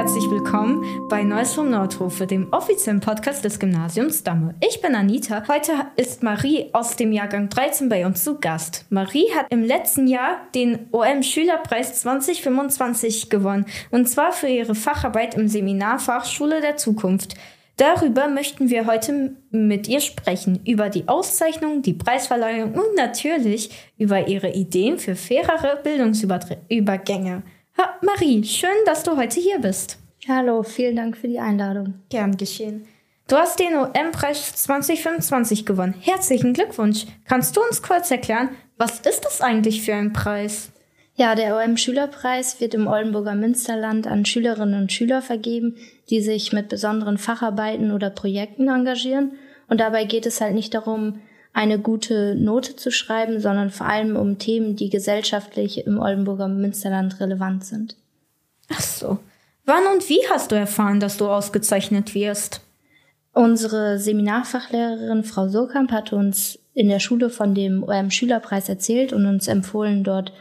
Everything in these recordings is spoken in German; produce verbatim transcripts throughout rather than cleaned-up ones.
herzlich willkommen bei Neues vom Nordhofe, dem offiziellen Podcast des Gymnasiums Damme. Ich bin Anita. Heute ist Marie aus dem Jahrgang dreizehn bei uns zu Gast. Marie hat im letzten Jahr den O M-Schülerpreis zwanzig fünfundzwanzig gewonnen, und zwar für ihre Facharbeit im Seminar Fachschule der Zukunft. Darüber möchten wir heute mit ihr sprechen, über die Auszeichnung, die Preisverleihung und natürlich über ihre Ideen für fairere Bildungsübergänge. Ha, Marie, schön, dass du heute hier bist. Hallo, vielen Dank für die Einladung. Gern geschehen. Du hast den O M-Preis zwanzig fünfundzwanzig gewonnen. Herzlichen Glückwunsch. Kannst du uns kurz erklären, was ist das eigentlich für ein Preis? Ja, der O M-Schülerpreis wird im Oldenburger Münsterland an Schülerinnen und Schüler vergeben, die sich mit besonderen Facharbeiten oder Projekten engagieren. Und dabei geht es halt nicht darum, eine gute Note zu schreiben, sondern vor allem um Themen, die gesellschaftlich im Oldenburger Münsterland relevant sind. Ach so. Wann und wie hast du erfahren, dass du ausgezeichnet wirst? Unsere Seminarfachlehrerin Frau Surkamp hat uns in der Schule von dem O M-Schülerpreis erzählt und uns empfohlen, dort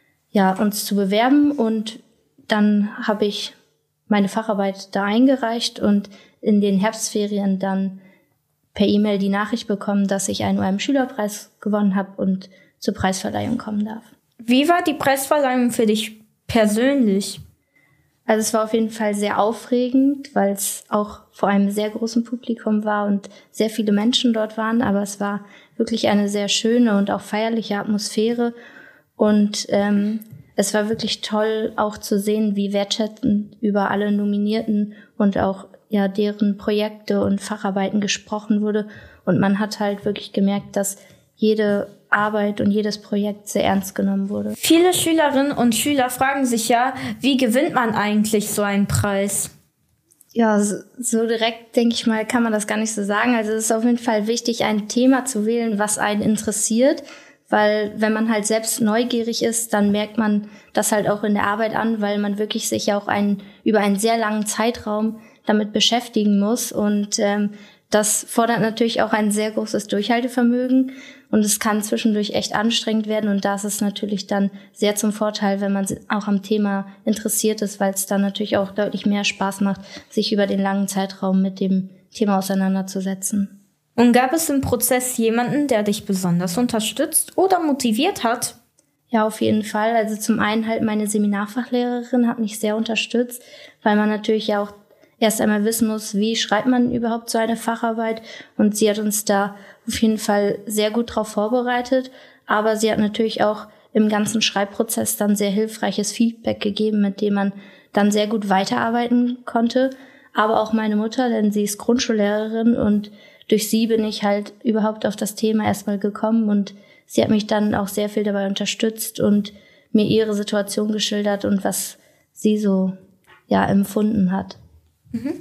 ja uns zu bewerben. Und dann habe ich meine Facharbeit da eingereicht und in den Herbstferien dann per E-Mail die Nachricht bekommen, dass ich einen O M-Schülerpreis gewonnen habe und zur Preisverleihung kommen darf. Wie war die Preisverleihung für dich persönlich? Also es war auf jeden Fall sehr aufregend, weil es auch vor einem sehr großen Publikum war und sehr viele Menschen dort waren. Aber es war wirklich eine sehr schöne und auch feierliche Atmosphäre. Und ähm, es war wirklich toll, auch zu sehen, wie wertschätzend über alle Nominierten und auch ja deren Projekte und Facharbeiten gesprochen wurde. Und man hat halt wirklich gemerkt, dass jede Arbeit und jedes Projekt sehr ernst genommen wurde. Viele Schülerinnen und Schüler fragen sich ja, wie gewinnt man eigentlich so einen Preis? Ja, so, so direkt, denke ich mal, kann man das gar nicht so sagen. Also es ist auf jeden Fall wichtig, ein Thema zu wählen, was einen interessiert. Weil wenn man halt selbst neugierig ist, dann merkt man das halt auch in der Arbeit an, weil man wirklich sich ja auch einen, über einen sehr langen Zeitraum damit beschäftigen muss. Und ähm, das fordert natürlich auch ein sehr großes Durchhaltevermögen. Und es kann zwischendurch echt anstrengend werden. Und da ist es natürlich dann sehr zum Vorteil, wenn man auch am Thema interessiert ist, weil es dann natürlich auch deutlich mehr Spaß macht, sich über den langen Zeitraum mit dem Thema auseinanderzusetzen. Und gab es im Prozess jemanden, der dich besonders unterstützt oder motiviert hat? Ja, auf jeden Fall. Also zum einen halt meine Seminarfachlehrerin hat mich sehr unterstützt, weil man natürlich ja auch erst einmal wissen muss, wie schreibt man überhaupt so eine Facharbeit. Und sie hat uns da auf jeden Fall sehr gut drauf vorbereitet. Aber sie hat natürlich auch im ganzen Schreibprozess dann sehr hilfreiches Feedback gegeben, mit dem man dann sehr gut weiterarbeiten konnte. Aber auch meine Mutter, denn sie ist Grundschullehrerin und durch sie bin ich halt überhaupt auf das Thema erstmal gekommen und sie hat mich dann auch sehr viel dabei unterstützt und mir ihre Situation geschildert und was sie so ja empfunden hat. Mhm.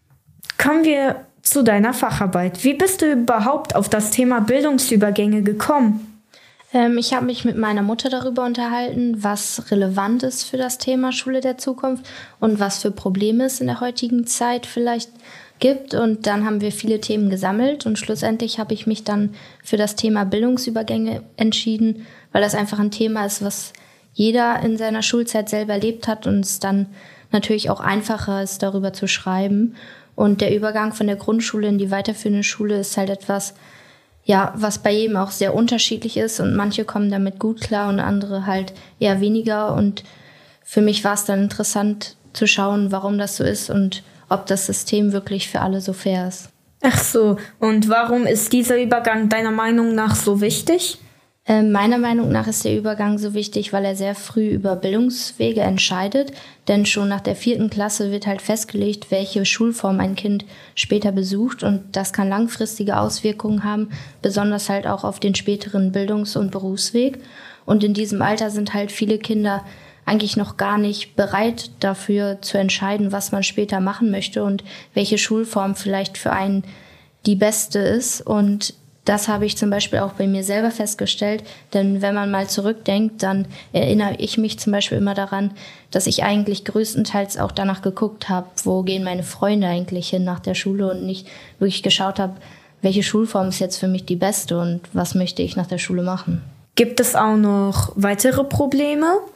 Kommen wir zu deiner Facharbeit. Wie bist du überhaupt auf das Thema Bildungsübergänge gekommen? Ähm, ich habe mich mit meiner Mutter darüber unterhalten, was relevant ist für das Thema Schule der Zukunft und was für Probleme es in der heutigen Zeit vielleicht gibt. Und dann haben wir viele Themen gesammelt und schlussendlich habe ich mich dann für das Thema Bildungsübergänge entschieden, weil das einfach ein Thema ist, was jeder in seiner Schulzeit selber erlebt hat und es dann natürlich auch einfacher ist, darüber zu schreiben. Und der Übergang von der Grundschule in die weiterführende Schule ist halt etwas, ja, was bei jedem auch sehr unterschiedlich ist und manche kommen damit gut klar und andere halt eher weniger. Und für mich war es dann interessant zu schauen, warum das so ist und ob das System wirklich für alle so fair ist. Ach so, und warum ist dieser Übergang deiner Meinung nach so wichtig? Äh, meiner Meinung nach ist der Übergang so wichtig, weil er sehr früh über Bildungswege entscheidet. Denn schon nach der vierten Klasse wird halt festgelegt, welche Schulform ein Kind später besucht. Und das kann langfristige Auswirkungen haben, besonders halt auch auf den späteren Bildungs- und Berufsweg. Und in diesem Alter sind halt viele Kinder eigentlich noch gar nicht bereit dafür zu entscheiden, was man später machen möchte und welche Schulform vielleicht für einen die beste ist. Und das habe ich zum Beispiel auch bei mir selber festgestellt, denn wenn man mal zurückdenkt, dann erinnere ich mich zum Beispiel immer daran, dass ich eigentlich größtenteils auch danach geguckt habe, wo gehen meine Freunde eigentlich hin nach der Schule und nicht wirklich geschaut habe, welche Schulform ist jetzt für mich die beste und was möchte ich nach der Schule machen. Gibt es auch noch weitere Probleme?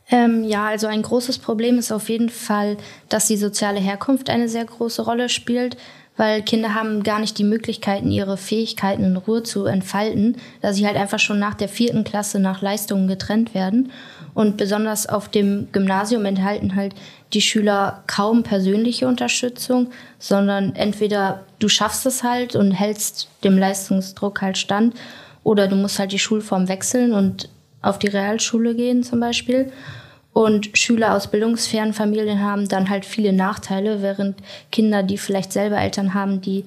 Ähm, ja, also ein großes Problem ist auf jeden Fall, dass die soziale Herkunft eine sehr große Rolle spielt, weil Kinder haben gar nicht die Möglichkeiten, ihre Fähigkeiten in Ruhe zu entfalten, da sie halt einfach schon nach der vierten Klasse nach Leistungen getrennt werden. Und besonders auf dem Gymnasium enthalten halt die Schüler kaum persönliche Unterstützung, sondern entweder du schaffst es halt und hältst dem Leistungsdruck halt stand, oder du musst halt die Schulform wechseln und auf die Realschule gehen zum Beispiel. Und Schüler aus bildungsfernen Familien haben dann halt viele Nachteile, während Kinder, die vielleicht selber Eltern haben, die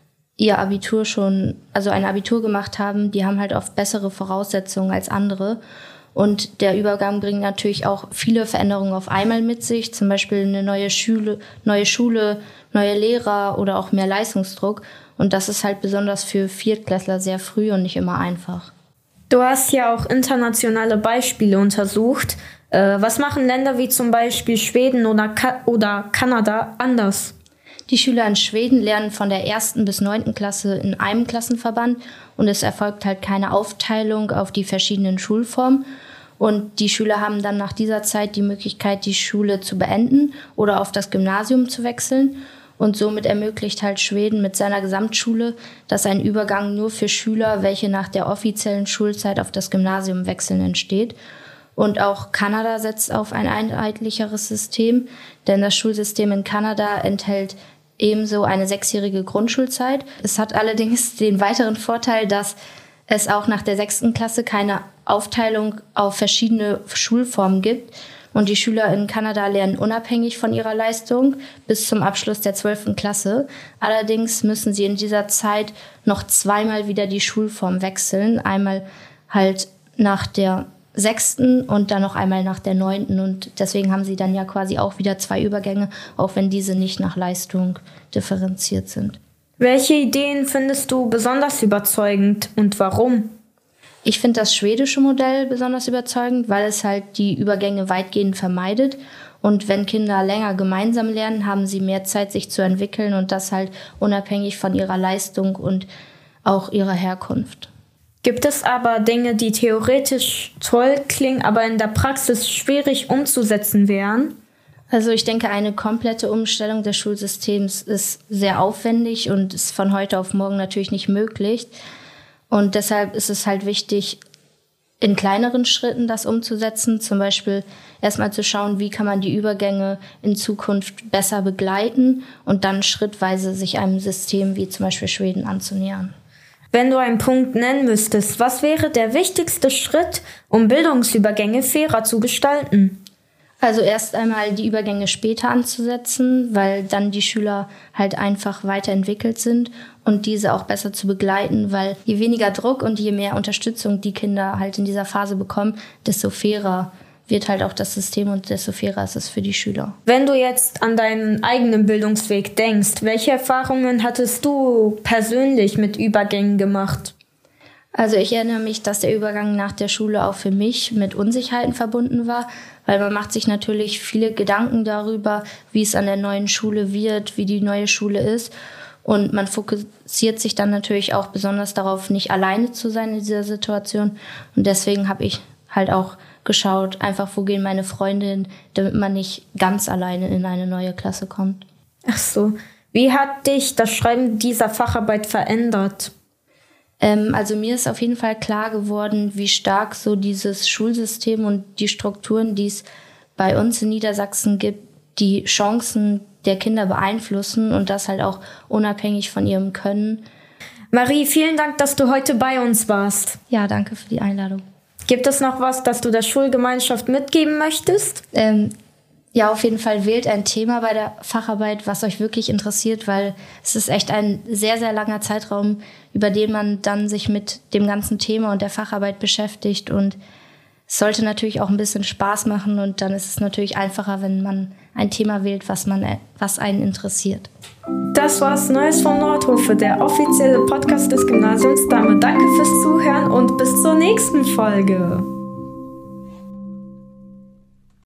ihr Abitur schon, also ein Abitur gemacht haben, die haben halt oft bessere Voraussetzungen als andere. Und der Übergang bringt natürlich auch viele Veränderungen auf einmal mit sich, zum Beispiel eine neue Schule, neue Schule, neue Lehrer oder auch mehr Leistungsdruck. Und das ist halt besonders für Viertklässler sehr früh und nicht immer einfach. Du hast ja auch internationale Beispiele untersucht. Äh, was machen Länder wie zum Beispiel Schweden oder, Ka- oder Kanada anders? Die Schüler in Schweden lernen von der ersten bis neunten Klasse in einem Klassenverband und es erfolgt halt keine Aufteilung auf die verschiedenen Schulformen. Und die Schüler haben dann nach dieser Zeit die Möglichkeit, die Schule zu beenden oder auf das Gymnasium zu wechseln. Und somit ermöglicht halt Schweden mit seiner Gesamtschule, dass ein Übergang nur für Schüler, welche nach der offiziellen Schulzeit auf das Gymnasium wechseln, entsteht. Und auch Kanada setzt auf ein einheitlicheres System, denn das Schulsystem in Kanada enthält ebenso eine sechsjährige Grundschulzeit. Es hat allerdings den weiteren Vorteil, dass es auch nach der sechsten Klasse keine Aufteilung auf verschiedene Schulformen gibt. Und die Schüler in Kanada lernen unabhängig von ihrer Leistung bis zum Abschluss der zwölften Klasse. Allerdings müssen sie in dieser Zeit noch zweimal wieder die Schulform wechseln. Einmal halt nach der sechsten und dann noch einmal nach der neunten. Und deswegen haben sie dann ja quasi auch wieder zwei Übergänge, auch wenn diese nicht nach Leistung differenziert sind. Welche Ideen findest du besonders überzeugend und warum? Ich finde das schwedische Modell besonders überzeugend, weil es halt die Übergänge weitgehend vermeidet. Und wenn Kinder länger gemeinsam lernen, haben sie mehr Zeit, sich zu entwickeln und das halt unabhängig von ihrer Leistung und auch ihrer Herkunft. Gibt es aber Dinge, die theoretisch toll klingen, aber in der Praxis schwierig umzusetzen wären? Also ich denke, eine komplette Umstellung des Schulsystems ist sehr aufwendig und ist von heute auf morgen natürlich nicht möglich. Und deshalb ist es halt wichtig, in kleineren Schritten das umzusetzen. Zum Beispiel erstmal zu schauen, wie kann man die Übergänge in Zukunft besser begleiten und dann schrittweise sich einem System wie zum Beispiel Schweden anzunähern. Wenn du einen Punkt nennen müsstest, was wäre der wichtigste Schritt, um Bildungsübergänge fairer zu gestalten? Also erst einmal die Übergänge später anzusetzen, weil dann die Schüler halt einfach weiterentwickelt sind und diese auch besser zu begleiten, weil je weniger Druck und je mehr Unterstützung die Kinder halt in dieser Phase bekommen, desto fairer wird halt auch das System und desto fairer ist es für die Schüler. Wenn du jetzt an deinen eigenen Bildungsweg denkst, welche Erfahrungen hattest du persönlich mit Übergängen gemacht? Also ich erinnere mich, dass der Übergang nach der Schule auch für mich mit Unsicherheiten verbunden war, weil man macht sich natürlich viele Gedanken darüber, wie es an der neuen Schule wird, wie die neue Schule ist. Und man fokussiert sich dann natürlich auch besonders darauf, nicht alleine zu sein in dieser Situation. Und deswegen habe ich halt auch geschaut, einfach wo gehen meine Freunde hin, damit man nicht ganz alleine in eine neue Klasse kommt. Ach so. Wie hat dich das Schreiben dieser Facharbeit verändert? Ähm, also mir ist auf jeden Fall klar geworden, wie stark so dieses Schulsystem und die Strukturen, die es bei uns in Niedersachsen gibt, die Chancen der Kinder beeinflussen und das halt auch unabhängig von ihrem Können. Marie, vielen Dank, dass du heute bei uns warst. Ja, danke für die Einladung. Gibt es noch was, das du der Schulgemeinschaft mitgeben möchtest? Ähm, ja, auf jeden Fall wählt ein Thema bei der Facharbeit, was euch wirklich interessiert, weil es ist echt ein sehr, sehr langer Zeitraum, über den man dann sich mit dem ganzen Thema und der Facharbeit beschäftigt. Und es sollte natürlich auch ein bisschen Spaß machen und dann ist es natürlich einfacher, wenn man ein Thema wählt, was, man, was einen interessiert. Das war's Neues vom Nordhofe, der offizielle Podcast des Gymnasiums Damme. Danke fürs Zuhören und bis zur nächsten Folge.